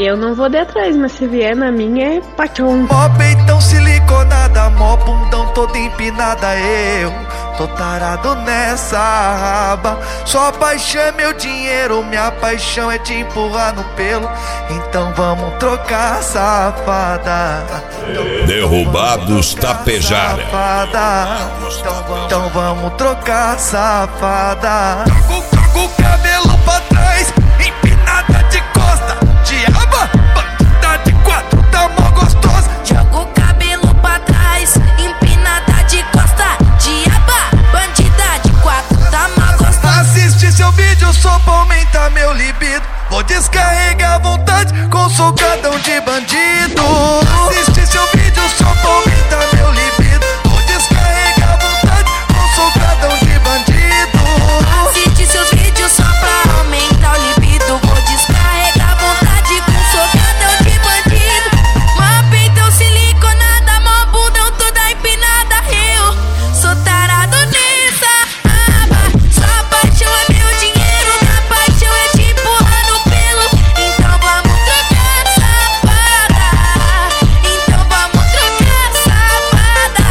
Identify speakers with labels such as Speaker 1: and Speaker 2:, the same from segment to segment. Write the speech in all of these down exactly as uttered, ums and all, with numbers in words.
Speaker 1: Eu não vou de atrás, mas se vier na minha é pachão.
Speaker 2: Mó peitão siliconada, mó bundão toda empinada. Eu tô tarado nessa raba. Sua paixão é meu dinheiro, minha paixão é te empurrar no pelo. Então vamos trocar, safada.
Speaker 3: Derrubados Tapejara.
Speaker 2: Então, então vamos trocar, safada. Joga o cabelo pra trás, empinada de costa. Diaba, bandida de quatro, tá mó gostosa.
Speaker 4: Joga o cabelo pra trás, empinada de costa. Diaba, bandida de quatro, tá mó gostosa.
Speaker 2: Assiste seu vídeo só pra aumentar meu libido. Vou descarregar à vontade com socadão de bandido. Assiste seu vídeo só pra aumentar meu libido. Vou descarregar à vontade com socadão de bandido.
Speaker 4: Assiste seus vídeos só pra aumentar o libido. Vou descarregar à vontade com socadão de bandido. Mó peitão siliconada, mó bundão toda empinada. Eu sou tarado nessa aba. Sua paixão é meu dinheiro, minha paixão é te empurrar no pelo. Então vamos trocar, safada. Então vamos trocar, safada.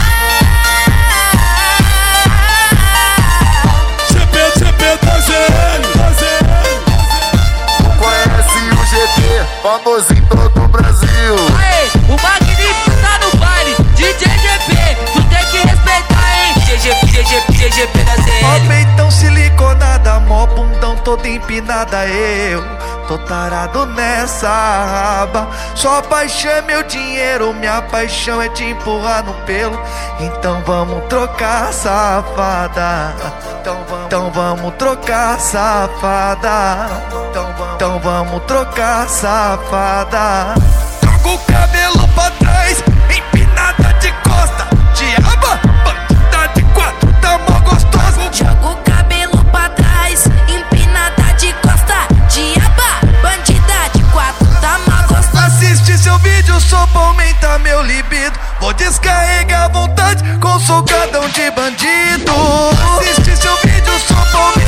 Speaker 3: C P, C P, doze L.
Speaker 5: Conhece o G T, famoso em todo o Brasil.
Speaker 6: Aê, o magnífico tá no baile, D J G P, tu tem que respeitar, hein? G G P, G G P, G G P da C
Speaker 2: Mó
Speaker 6: L.
Speaker 2: peitão siliconada, mó bundão toda empinada. Eu tô tarado nessa raba. Sua paixão é meu dinheiro, minha paixão é te empurrar no pelo. Então vamos trocar, safada. Então vamos, então vamos trocar, safada. Então vamos, então vamos trocar, safada. Joga o cabelo pra trás, empinada de costa. Diaba, bandida de quatro, tá mó gostosa.
Speaker 4: Joga o cabelo pra trás, empinada de costa. Diaba, bandida de quatro, tá mó gostosa.
Speaker 2: Assiste seu vídeo só pra aumentar meu libido. Vou descarregar à vontade com socadão de bandido. Assiste seu vídeo só pra aumentar